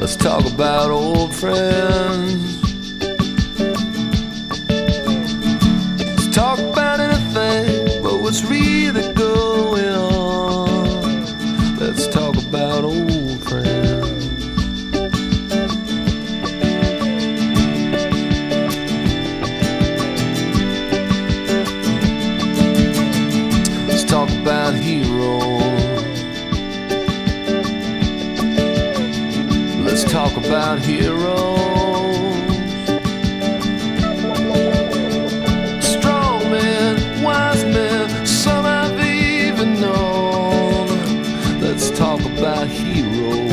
Let's talk about old friends. Let's talk about anything but what's really going on. Let's talk about old friends. Let's talk about heroes. Let's talk about heroes. Strong men, wise men, some I've even known. Let's talk about heroes.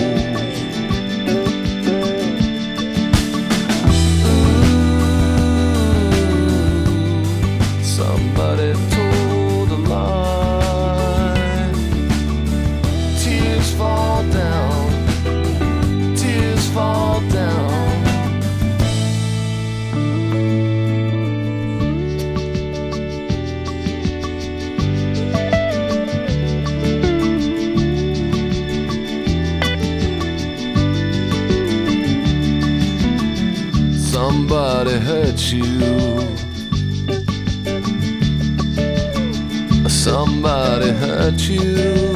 Ooh, somebody told a lie. Tears fall down. Fall down. Somebody hurt you. Somebody hurt you.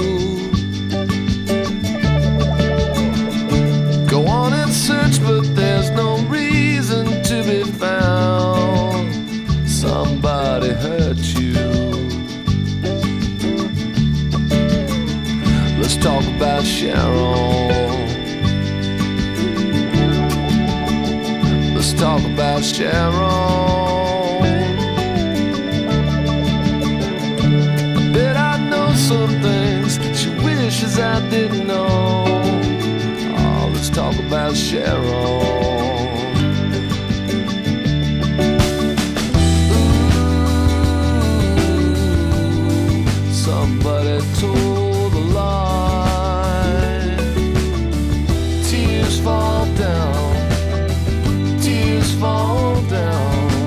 Go on and search, but there's no reason to be found. Somebody hurt you. Let's talk about Sharon. Let's talk about Sharon. I bet I know some things she wishes I didn't know. Let's talk about Sharon. Ooh, somebody told a lie. Tears fall down. Tears fall down.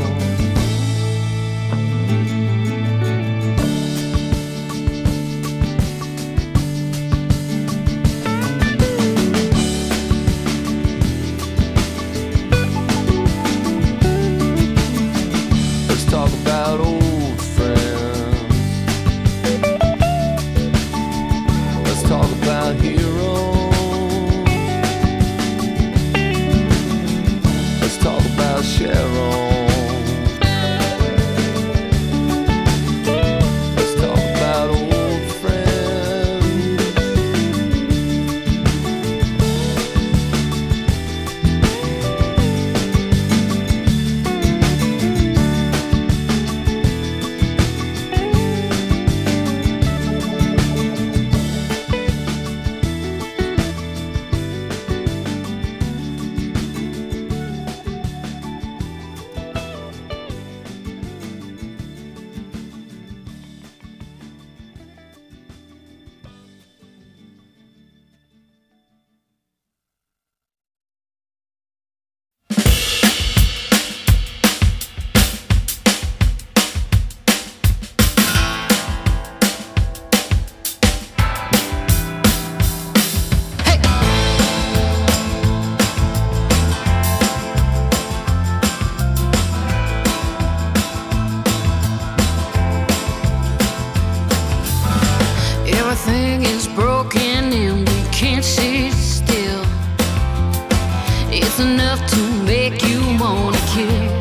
Everything is broken and we can't sit still. It's enough to make you wanna kill.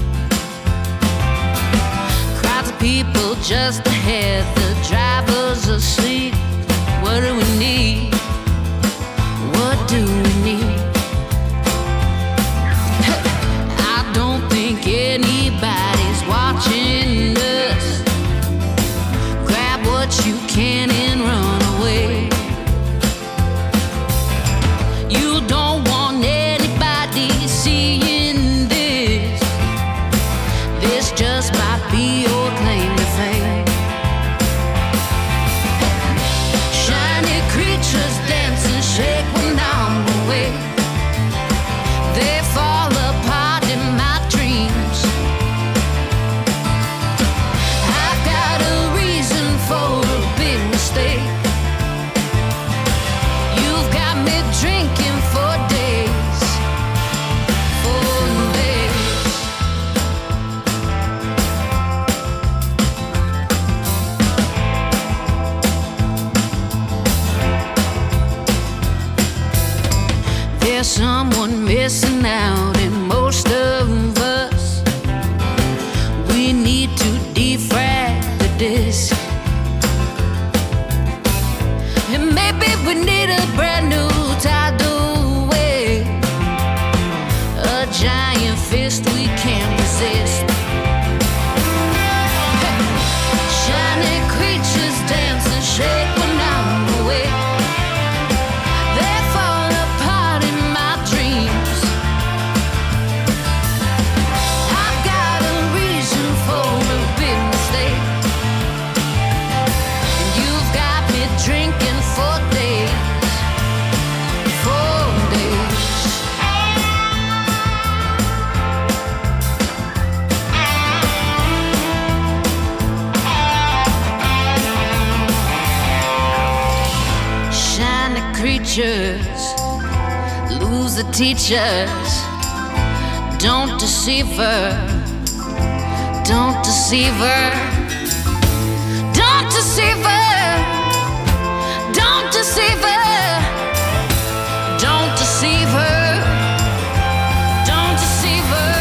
Crowds of people just ahead, the driver's asleep. What do we need? What do we need? I don't think anybody's watching us. Grab what you can and run away. You don't want anybody seeing this. This just might be your claim to fame. Shiny creatures dance and shake when I'm away. They fall apart in my dreams. I've got a reason for a big mistake. You've got me drinking for days. someone missing out, and most of us, we need to defrag the disc. And maybe we need a brand new tidal wave, a giant fist we can't resist. Shiny creatures dance and shake when I'm away. They fall apart in my dreams. I've got a reason for a big mistake, and you've got me drinking for days, for days. Shiny creatures lose the teachers. Don't deceive her. Don't deceive her. Don't deceive her. Don't deceive her. Don't deceive her. Don't deceive her.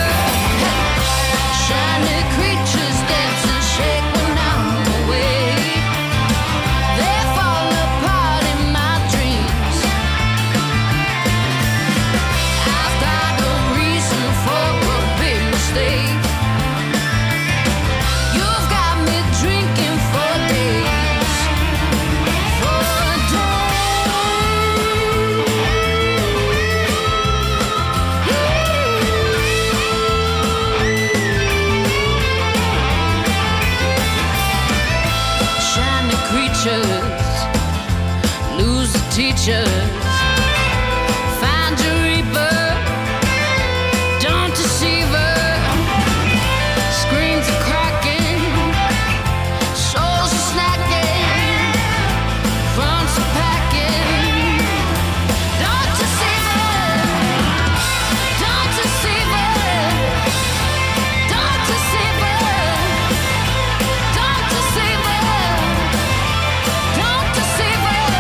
Shiny creatures dance and shake when I'm away. They fall apart in my dreams. I've got a reason for a big mistake. You've got me drinking for days, for shiny creatures lose the teachers. Find your reaper. Don't deceive her. Screens are cracking, souls are snacking, fronts are packing. Don't deceive her. Don't deceive her. Don't deceive her. Don't deceive her. Don't deceive her.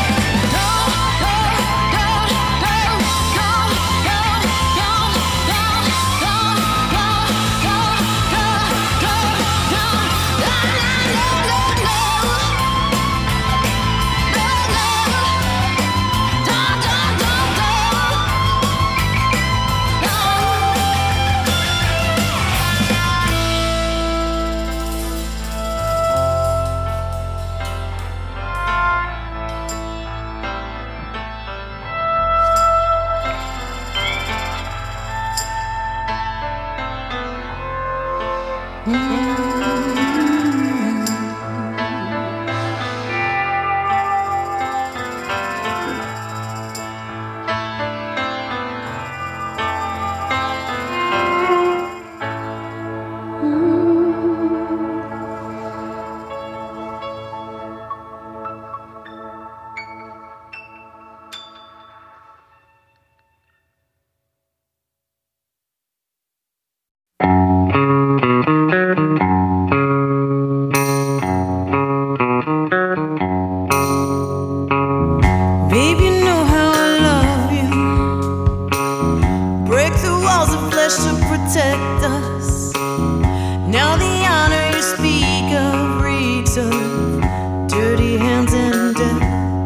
Babe, you know how I love you. Break through walls of flesh to protect us. Now the honor you speak of reeks of dirty hands and death.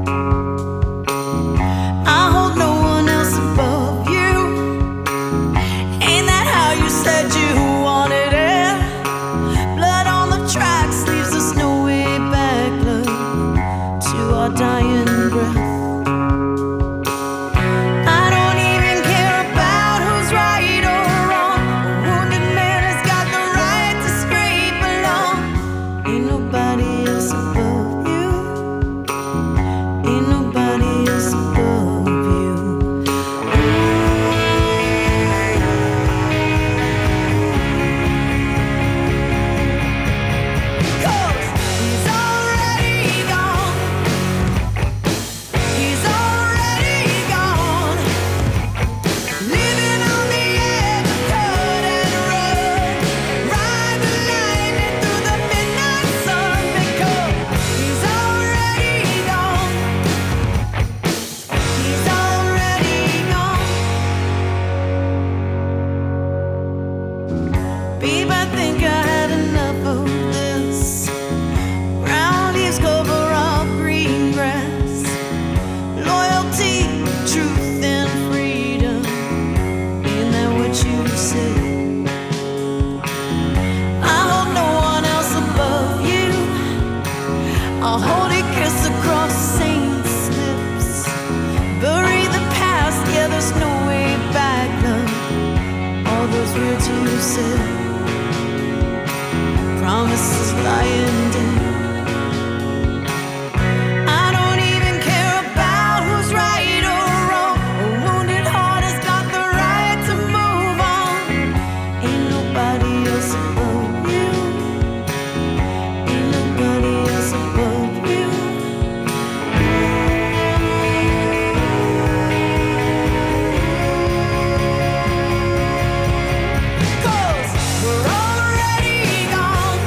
I hold no one else above you. Ain't that how you said you wanted it? Blood on the tracks leaves us no way back, love, to our dying breath. I don't even care about who's right or wrong, or who said. Promises lying dead. I don't even care about who's right or wrong. A wounded heart has got the right to move on. Ain't nobody else above you. Ain't nobody else above you. 'Cause we're already gone.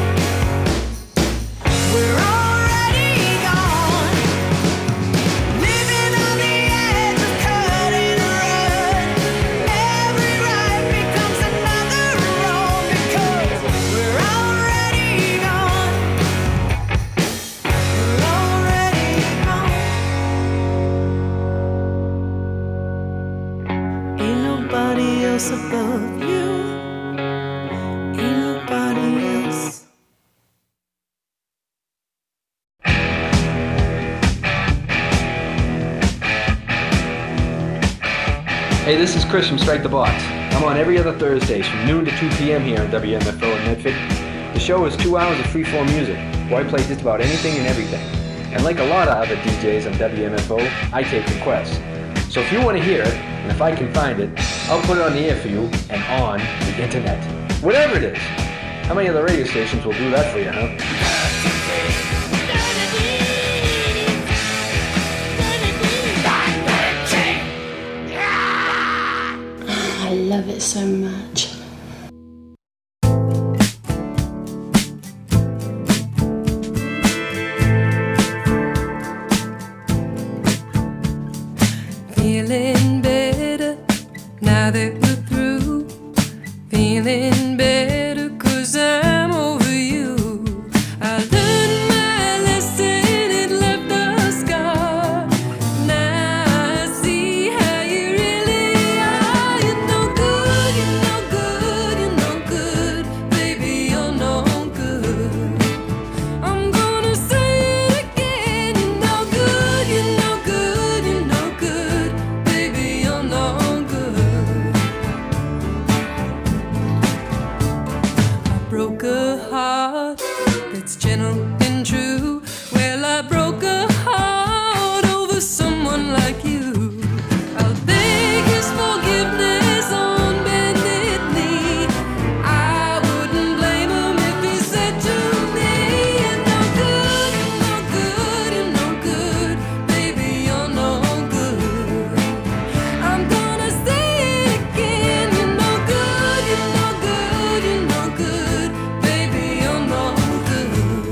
We're already gone. Living on the edge of cut and run. Every right becomes another wrong. Because we're already gone. We're already gone. Ain't nobody else above you. Ain't nobody else. Hey, this is Chris from Strike the Box. I'm on every other Thursdays from noon to 2 p.m. here on WMFO in Medford. The show is 2 hours of free-form music, where I play just about anything and everything. And like a lot of other DJs on WMFO, I take requests. So if you want to hear it, and if I can find it, I'll put it on the air for you and on the internet. Whatever it is. How many other radio stations will do that for you, huh? I love it so much. Feeling better now that we're through. Feeling better 'cause I'm over you. I learned my lesson, it left a scar. Now I see how you really are. You're no good, you're no good, you're no good. Baby, you're no good. I'm gonna say it again. You're no good, you're no good, you're no good. Baby, you're no good. I broke a heart that's gentle and true. Well, I broke a heart over someone like you. I'll beg his forgiveness on bended knee. I wouldn't blame him if he said to me, you're no good, you're no good, you're no good. Baby, you're no good. I'm gonna say it again. You're no good, you're no good, you're no good. Baby, you're no good.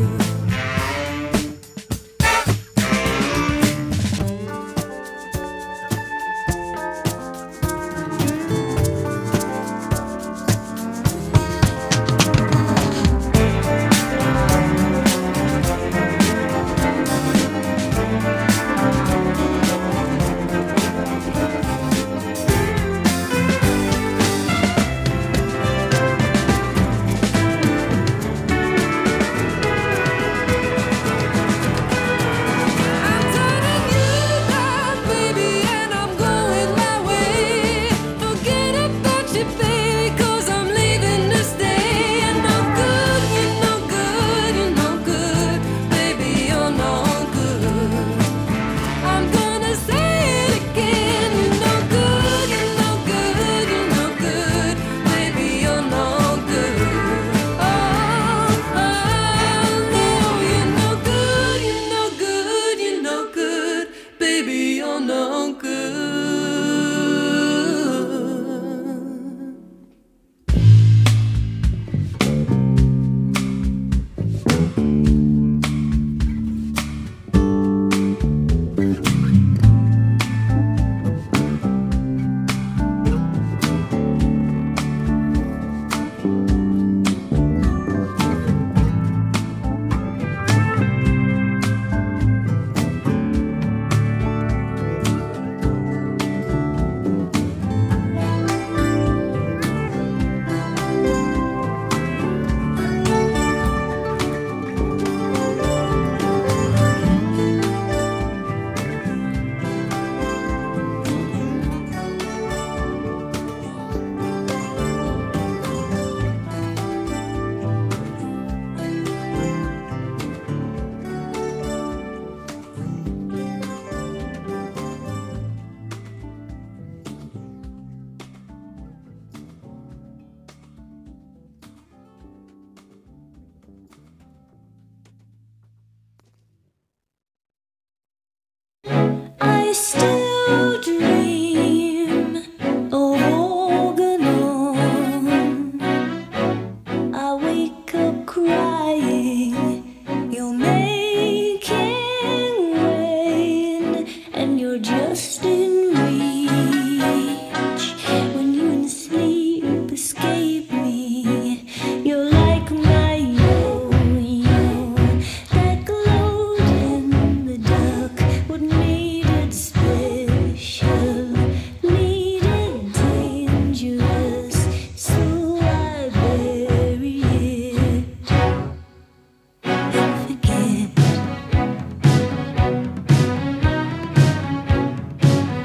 I'm turning you down, baby, and I'm going my way. Forget about you, baby, 'cause I'm leaving to stay. You're no good, you're no good, you're no good. Baby, you're no good. I'm gonna say it again. You're no good, you're no good, you're no good. Baby, you're no good. Oh, no, you're no good, you're no good, you're no good. Baby, you're no good. I still dream of Organon. I wake up crying. You're making rain, and you're just in reach. When you in sleep escape me, you're like my yo-yo that glowed in the dark. What made it special made it dangerous, so I bury it and forget.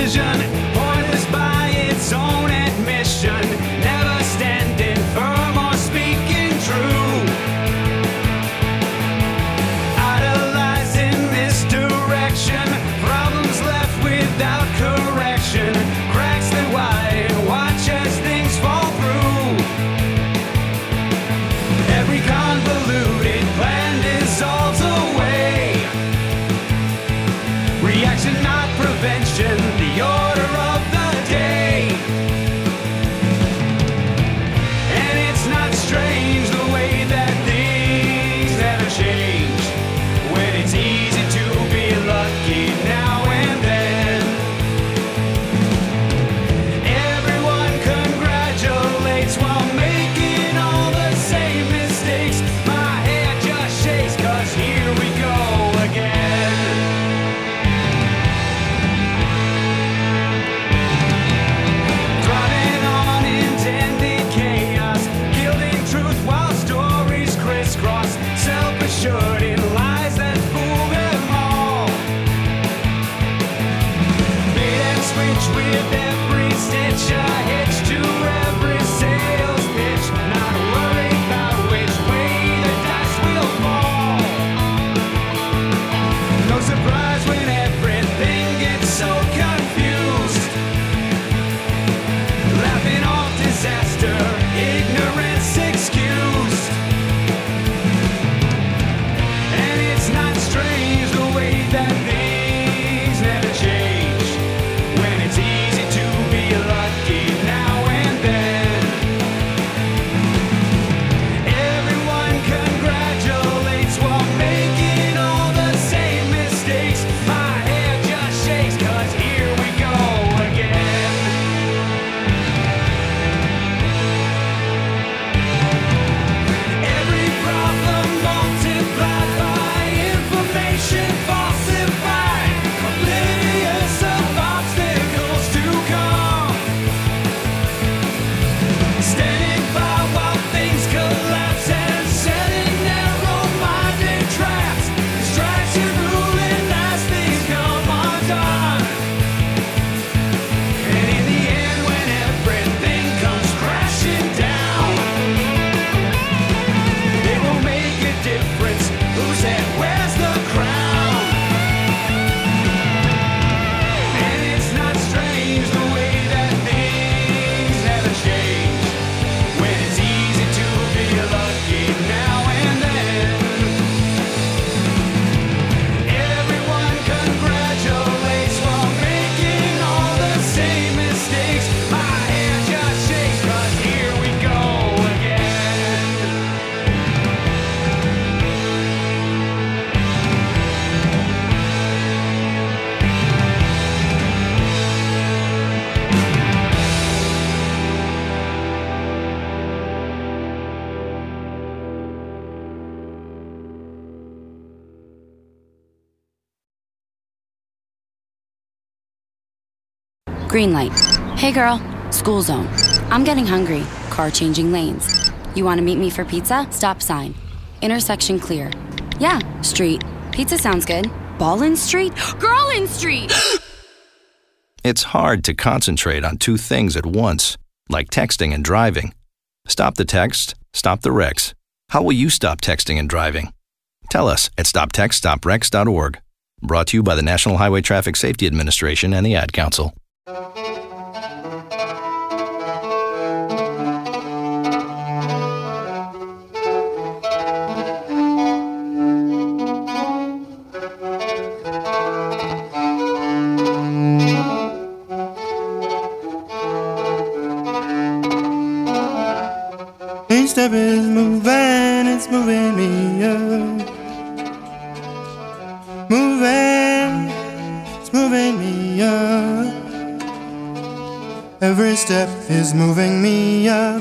decision, pointless by its own admission, never standing firm or speaking true. Idolizing misdirection, problems left without correction, cracks that widen, watch as things fall through. Every convoluted plan dissolves away. Reaction, not prevention, the order of the day. And it's not strange the way that things never change, when it's easy to be lucky now and then. Everyone congratulates while making all the same mistakes. My head just shakes, 'cause here we go again. Driving on intended chaos, gilding truth while stories crisscross, self-assured in lies that fool them all. Bait and switch with every stitch, a hitch to every sales pitch, not worried about which way the dice will fall. No surprise when everything gets so confused, laughing off disaster, ignorance excused. And it's not strange the way that things never change, when it's easy to be lucky now and then. Everyone congratulates while making all the same mistakes. My head just shakes, 'cause here we go again. Every problem multiplied by information falsified, oblivious of obstacles to come. Standing by while things collapse and setting narrow-minded traps, distraction ruling as things come undone. And in the end, when everything comes crashing down, it won't make a difference whose head wears the crown. And it's not strange the way that things never change, when it's easy to be lucky now and then. Everyone congratulates while making all the same mistakes. My head just shakes, 'cause here we go again. Green light. Hey girl, school zone. I'm getting hungry. Car changing lanes. You want to meet me for pizza? Stop sign. Intersection clear. Yeah, street. Pizza sounds good. Ballin Street? Girlin Street! It's hard to concentrate on two things at once, like texting and driving. Stop the text, stop the wrecks. How will you stop texting and driving? Tell us at stoptextstoprex.org. Brought to you by the National Highway Traffic Safety Administration and the Ad Council. Each step is moving, it's moving me up. Moving, it's moving me up. Every step is moving me up.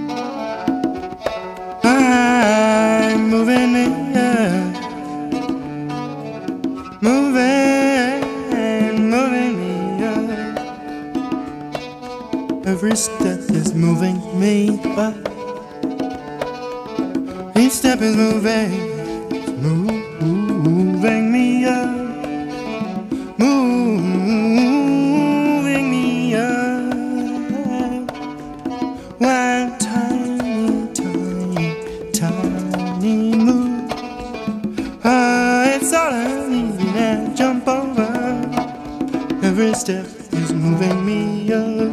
I'm moving in, over. Each step is moving, moving me up, moving me up. One tiny, tiny, tiny move. It's all I need and jump over. Every step is moving me up.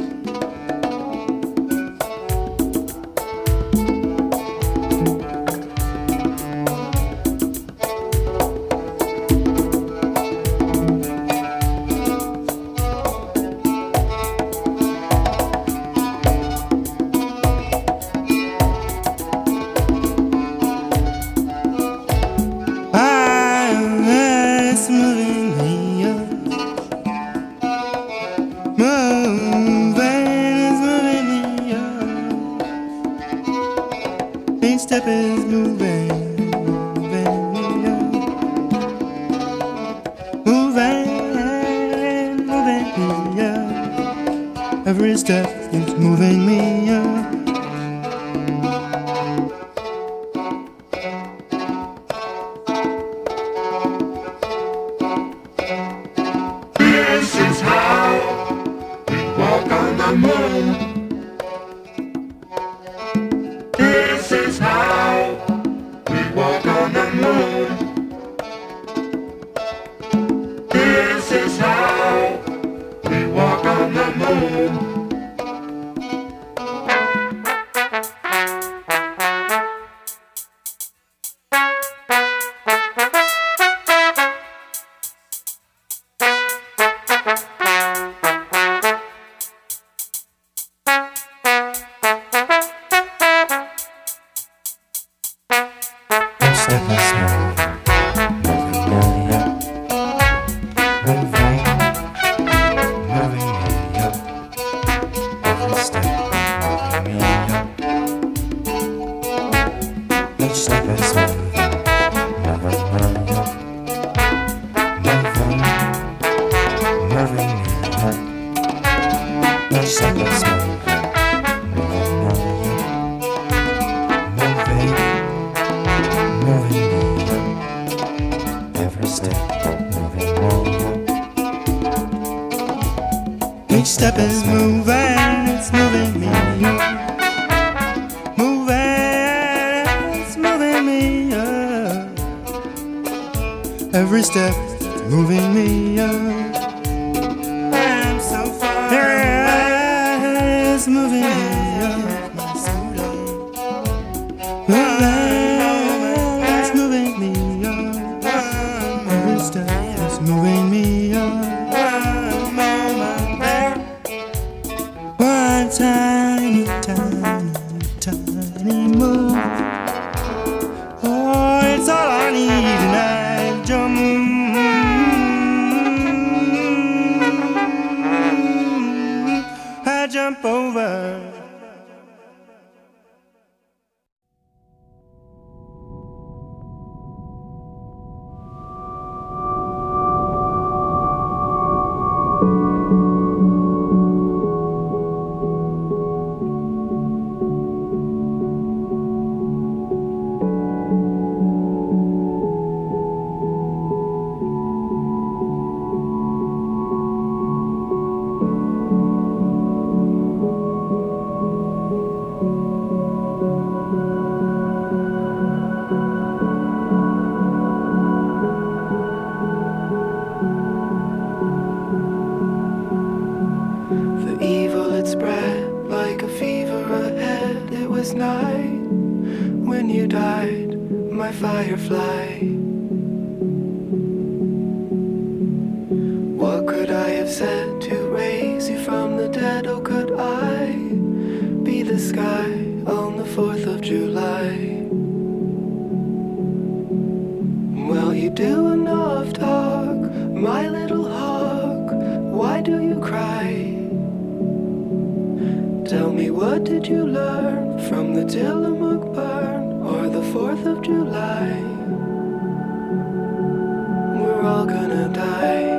Step is moving, moving me up. Moving, moving me up. Every step is moving me up. This is how we walk on the moon. This is how we walk on the moon. This is how we walk on the moon. Each step is moving, it's moving me up. Moving, it's moving me up. Every step is moving me up. I'm so far away, it's moving me up. My soul, moving, it's moving me up. Every step is moving me up. One tiny, tiny, tiny move. Oh, it's all I need, and I jump over. Night when you died, my firefly. What could I have said to raise you from the dead? Oh, could I be the sky on the 4th of July? Well, you do enough talk, my little hawk. Why do you cry? Tell me, what did you learn from the Tillamook burn or the 4th of July? We're all gonna die.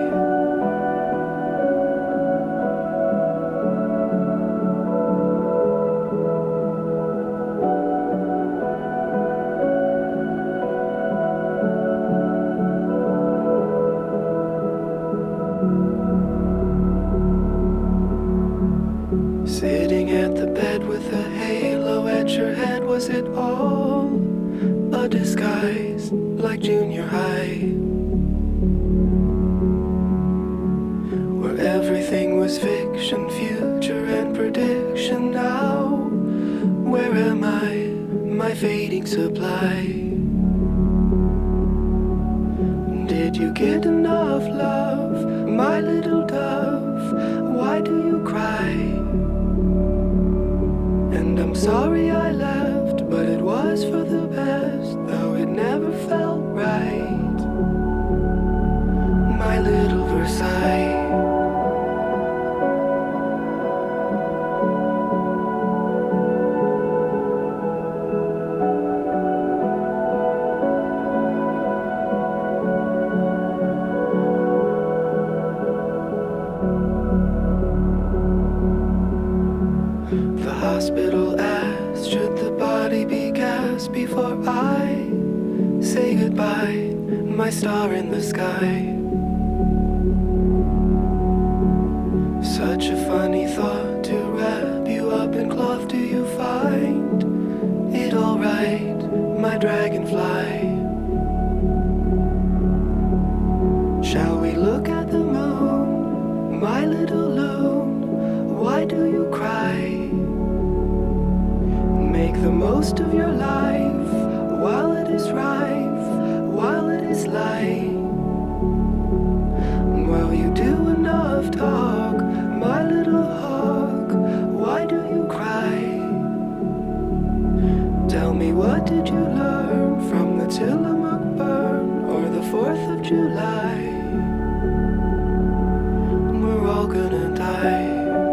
it all a disguise like junior high, where everything was fiction, future and prediction. Now, where am I, my fading supply? Did you get enough love, my little dove? Why do you cry? And I'm sorry I left, but it was for the best, though it never felt right. My little Versailles. Hospital asked, should the body be cast before I say goodbye, my star in the sky? Such a funny thought to wrap you up in cloth. Do you find it alright, my dragonfly? Shall we look at the moon, my little loon? Why do you cry? Make the most of your life while it is rife, while it is light. While you do enough talk, my little hawk, why do you cry? Tell me, what did you learn from the Tillamook burn or the 4th of July? We're all gonna die.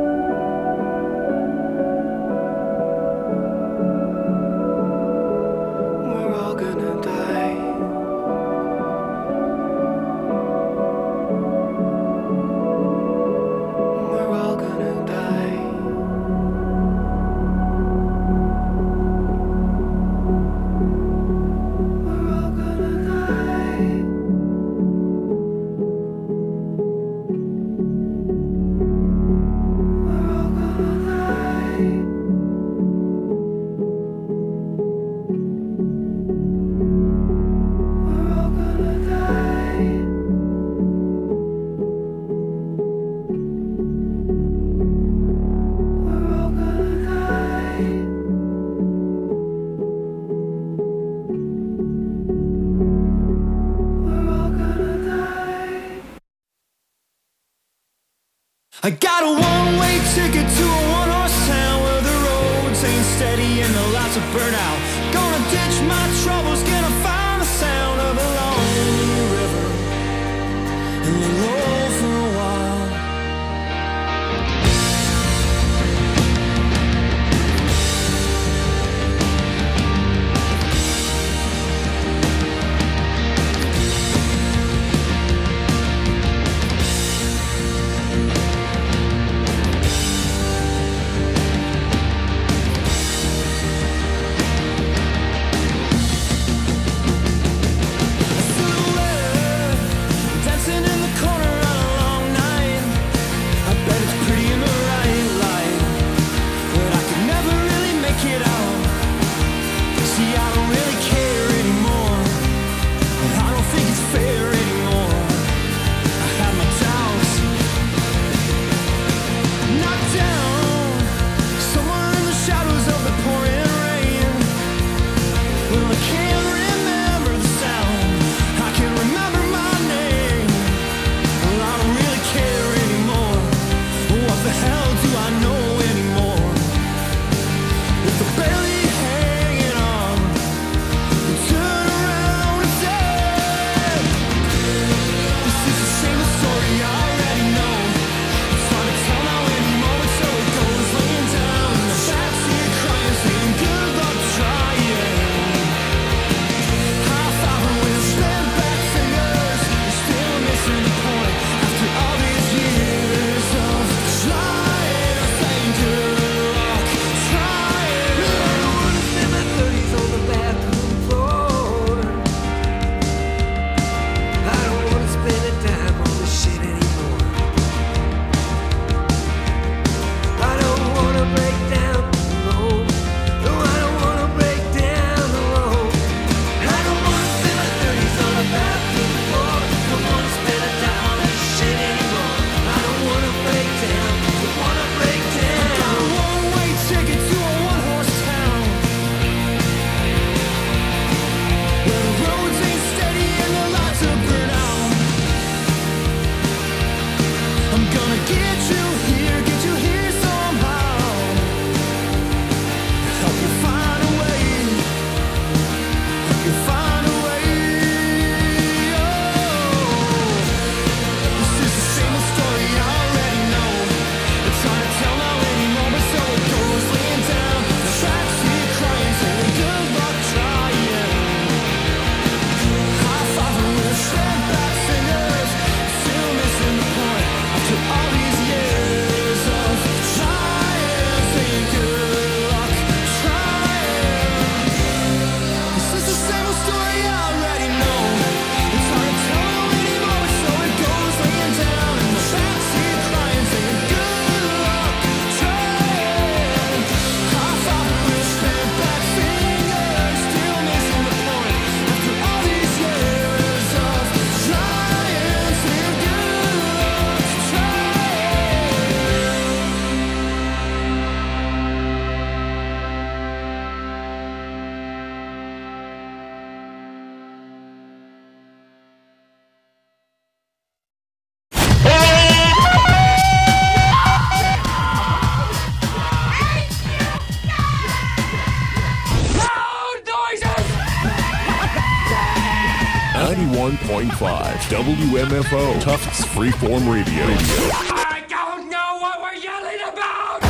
I got a one-way ticket to a one-horse town where the roads ain't steady and the lights are burnt out. Gonna ditch my troubles, gonna find the sound of a lonely river and lay low for a while. 91.5 WMFO, Tufts Freeform Radio. I don't know what we're yelling about!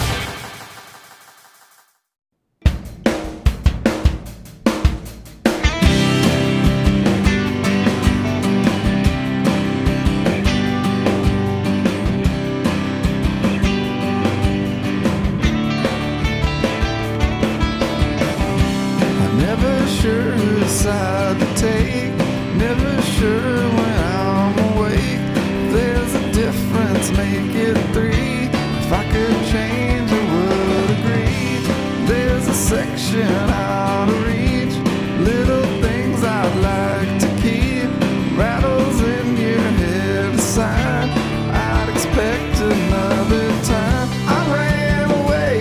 Never sure whose side to take. Never sure when I'm awake. There's a difference, make it three. If I could change, I would agree. There's a section out of reach. Little things I'd like to keep. Rattles in your head aside. I'd expect another time. I ran away.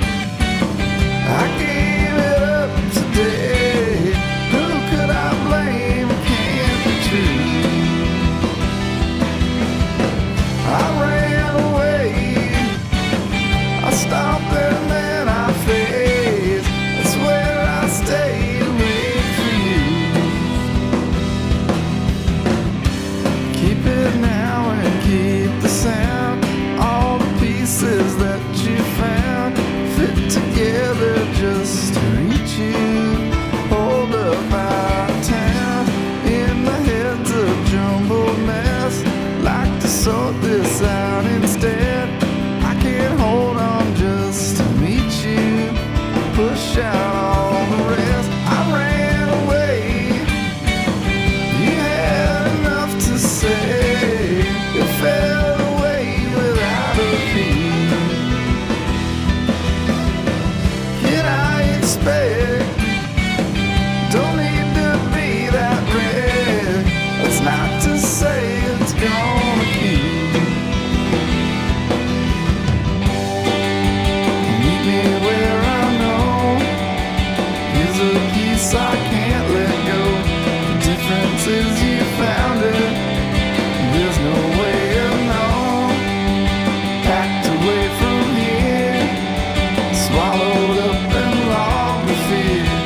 I gave it up today. Who could I blame? It can't be true. I ran away. I stopped and then I faced. That's where I stayed to wait for you. Keep it now and keep the sound. All the pieces that you found fit together just to reach you. Hold up out of town in the heads of jumbled mess. Like to sort this out instead. I can't hold on just to meet you. Push out all the rest. I ran away. You had enough to say. You fell away without a peep. Can I expect? Don't need to be that red. That's not to say it's gonna keep. Meet me where I know. Here's a piece I can't let go. The difference is you found it. There's no way of knowing. Packed away from here. Swallowed up and logged the fear.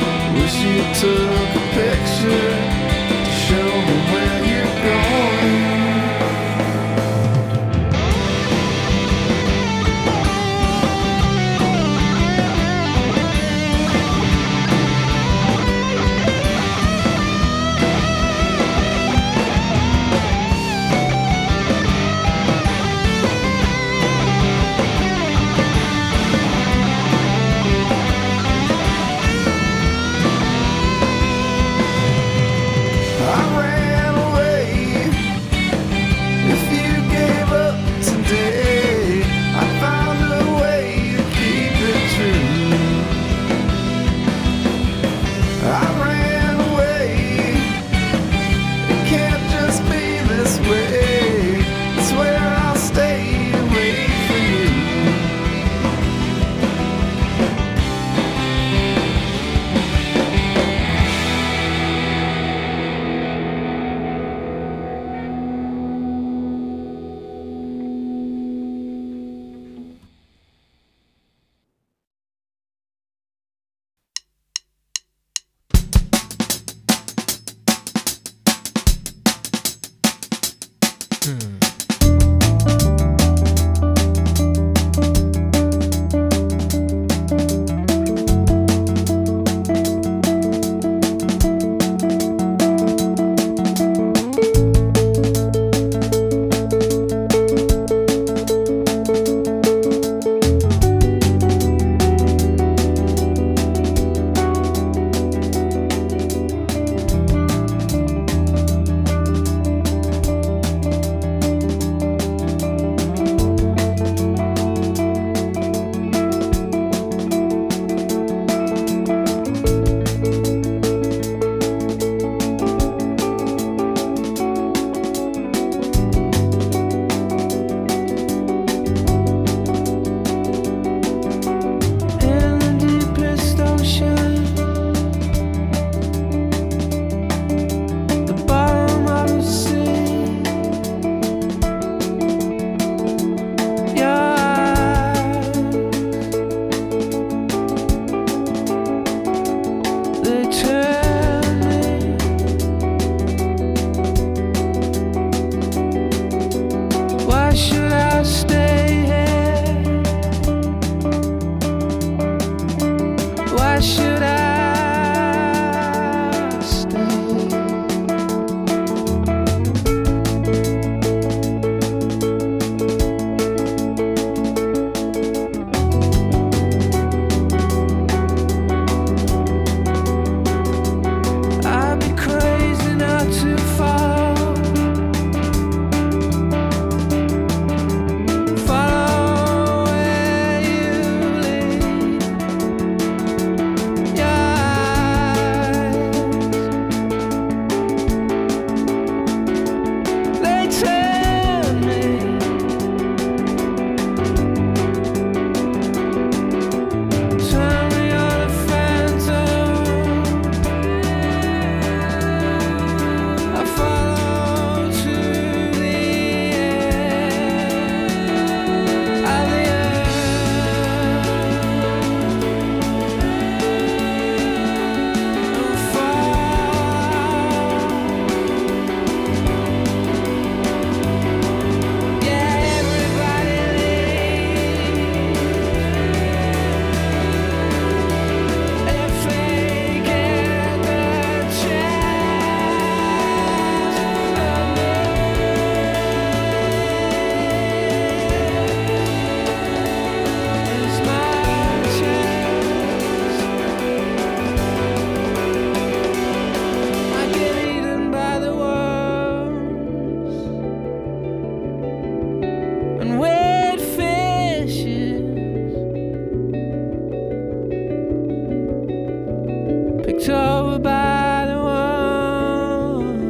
looked over by the worms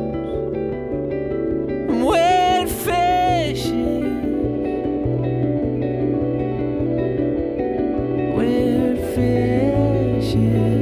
and wet fishes, wet fishes.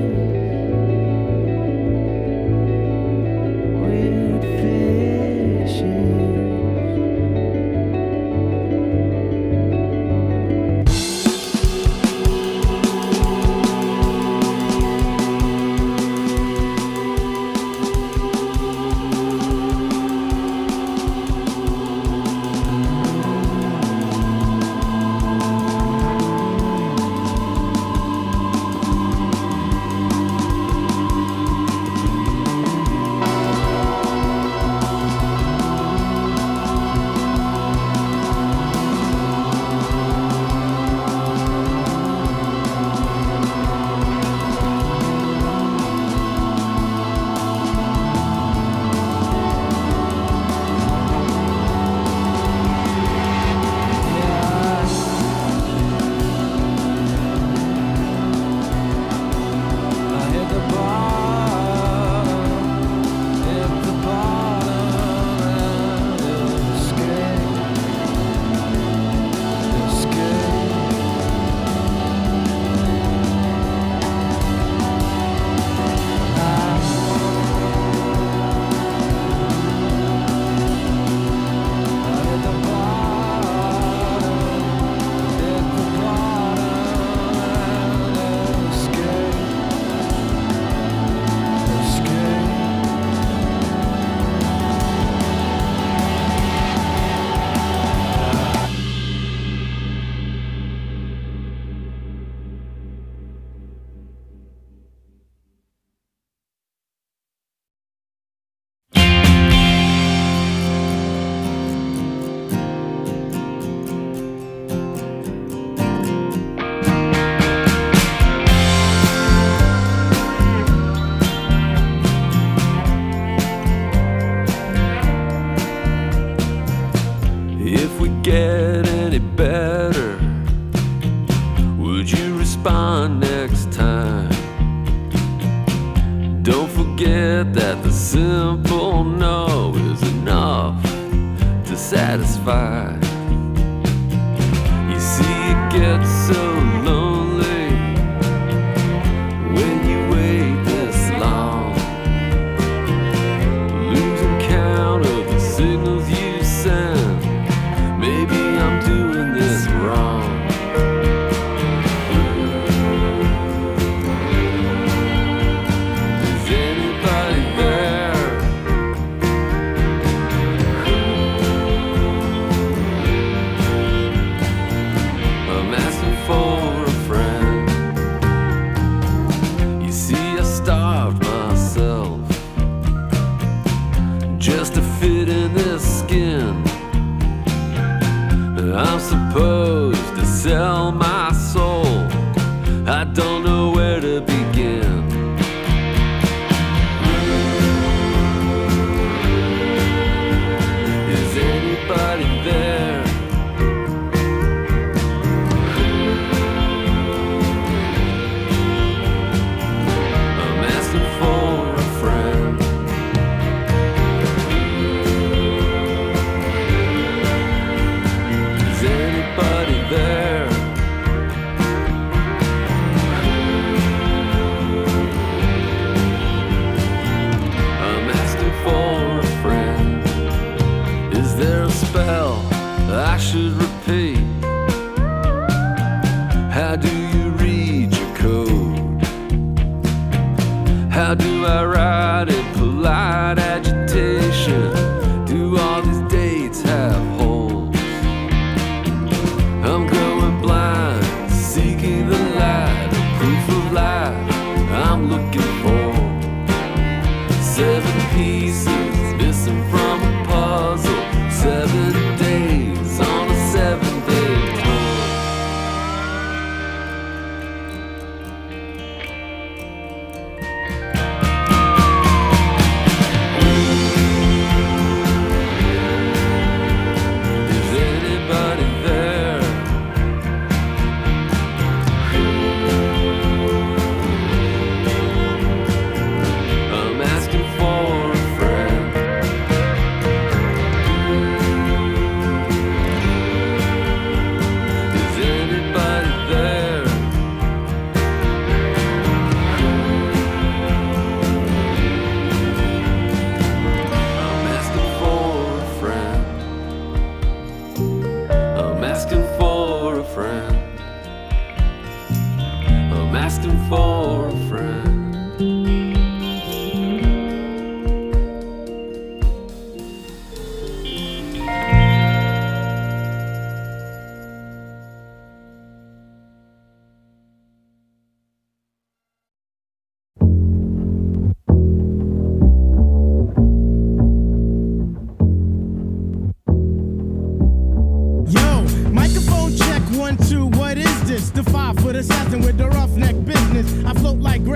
Get any better? Would you respond next time? Don't forget that the simple no is enough to satisfy. You see, it gets so lonely when you wait this long, losing count of the signals you send. Maybe I'm doing this wrong. Is anybody there? I'm asking for a friend. You see, I starved myself just to fit in this skin. I'm supposed to sell my soul. I don't know where to begin. Is anybody there? I'm asking for a friend. Is anybody there? I'm asking for a friend. Is there a spell I should repeat? How do you read your code? How do I write in polite agitation? Do all these dates have holes? I'm going blind, seeking the light, proof of life I'm looking for. 7 pieces missing from a puzzle. 7 days on a 7-day tour. Is anybody there?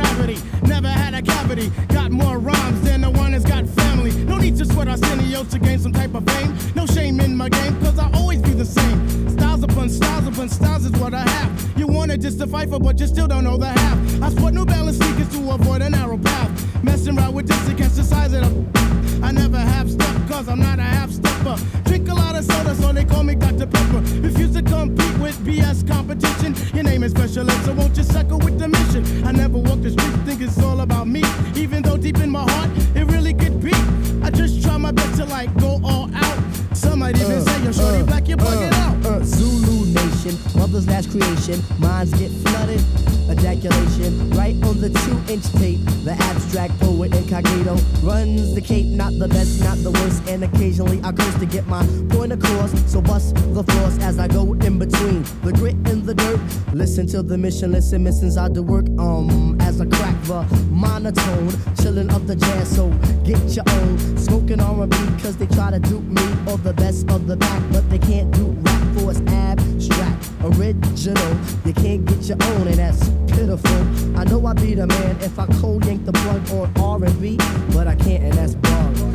gravity. Never had a cavity. Got more rhymes than the one that's got family. No need to sweat Arsenio to gain some type of fame. No shame in my game, cause I always be the same. Styles upon styles is what I have. You wanted just to fight for, but you still don't know the half. I sport New Balance sneakers to avoid a narrow path. Messing around with this against the size of the. I never half step, cause I'm not a half stepper. Drink a lot of soda, so they call me Dr. Pepper. Refuse to compete with BS competition. Your name is Special Ed, so won't you suckle with the mission? I never walk the street, think it's all about me. Even though deep in my heart, it really could be. I just try my best to like go all out. Some might even say you're shorty black, you're bugging out. Zulu Nation, mother's last creation. Minds get flooded, ejaculation. Right on the 2-inch tape. The abstract poet incognito runs the cape, not the best, not the worst. And occasionally I curse to get my point across. So bust the floors as I go in between the grit and the dirt. Listen to the mission, listen, missions I do work. As I crack the monotone, chillin' up the jazz, so get your own. Smoking R&B cause they try to dupe me or the best of the pack, but they can't do rap for it's abstract, original. You can't get your own, and that's pitiful. I know I be the man if I cold yank the plug on R&B, but I can't, and that's bug.